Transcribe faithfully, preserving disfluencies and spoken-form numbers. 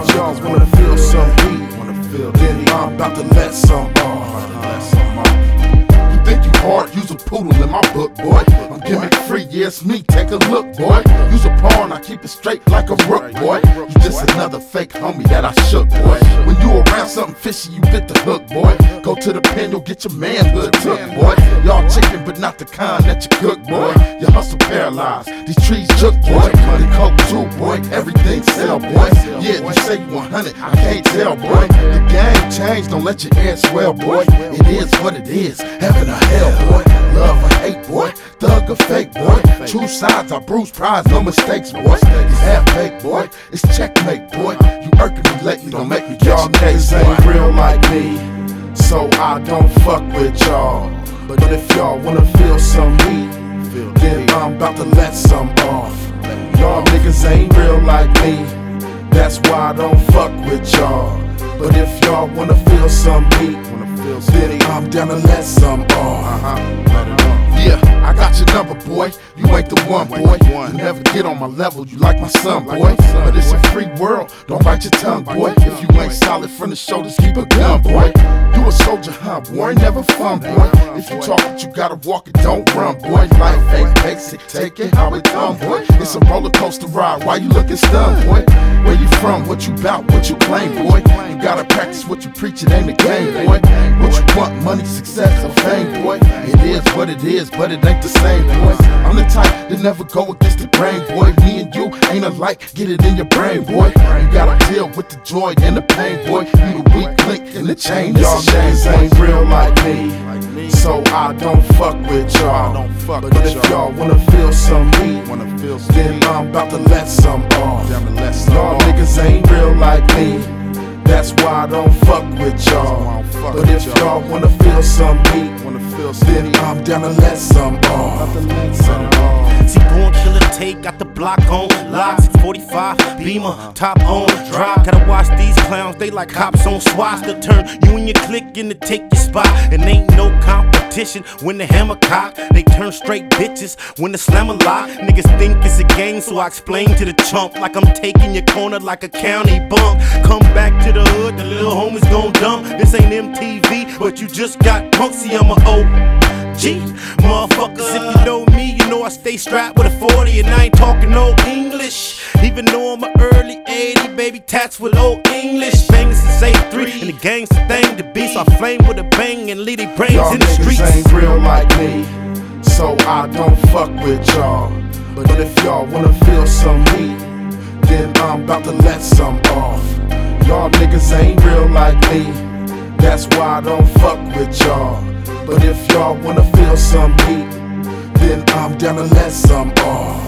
If y'all wanna feel some heat, then I'm about to let some off. You think you hard? Use a poodle in my book, boy. I'm gimmick free, yeah, it's me, take a look, boy. Use a pawn, I keep it straight like a rook, boy. You just another fake homie that I shook, boy. When you around something fishy, you bit the hook, boy. Go to the pen, you'll get your manhood took, boy. Y'all chicken, but not the kind that you cook, boy. Your hustle paralyzed, these trees shook, boy. They coke too, boy, everything sell, boy. Yeah, you say you one hundred, I can't tell, boy. The game changed, don't let your air swell, boy. It is what it is, heaven or hell, boy. Love or hate, boy, thug or fake, boy. Two sides, I bruise prize, no mistakes, boy. It's half baked, boy, it's checkmate, boy. You irking me lately, don't make me y'all niggas ain't real like me, so I don't fuck with y'all. But if y'all wanna feel some heat, then I'm about to let some off. Y'all niggas ain't real like me, that's why I don't fuck with y'all. But if y'all wanna feel some heat, then I'm down to let some off. Yeah, I got your number, boy. You ain't the one, boy. You never get on my level, you like my son, boy. But it's a free world, don't bite your tongue, boy. If you ain't solid from the shoulders, keep a gun, boy. You a soldier, huh, boy? Never fun, boy. If you talk it, you gotta walk it, don't run, boy. Life ain't basic, take it how it come, boy. It's a roller coaster ride, why you looking stunned, boy? Where you from, what you bout, what you claim, boy? You gotta practice what you preach, it ain't a game, boy. What you want, money, success, or fame, boy? It is what it is, but it ain't the same, boy. I'm the type that never go against the grain, boy. Me and you ain't alike, get it in your brain, boy. You gotta deal with the joy and the pain, boy. You the weak link in the chain. Y'all niggas ain't real like me, so I don't fuck with y'all. But if y'all wanna feel some heat, then I'm about to let some off. Y'all niggas ain't real like me, that's why I don't fuck with y'all. But if y'all wanna feel some heat, then I'm down to let some off. See, born killer take, got the block on lock. six forty-five, Beamer, top on drop. Gotta watch these clowns, they like cops on SWAT. They'll turn you and your clique in to take your spot. And ain't no competition when the hammer cock. They turn straight bitches when the slammer lock. Niggas think it's a game, so I explain to the chump like I'm taking your corner like a county bump. Come back to the hood, the little homies gon' dump. This ain't M T V, but you just got drunk. See, I'm a O G. Motherfuckers, if you know me, you know I stay strapped with a forty and I ain't talking no English. Even though I'm an early eighty, baby, tats with old English. Bangin' since eighty-three, and the gang's the thing to be. So I flame with a bang and leave they brains y'all in the streets. Y'all niggas ain't real like me, so I don't fuck with y'all. But if y'all wanna feel some heat, then I'm about to let some off. Y'all niggas ain't real like me, that's why I don't fuck with y'all. But if y'all wanna feel some heat, then I'm down to let some off.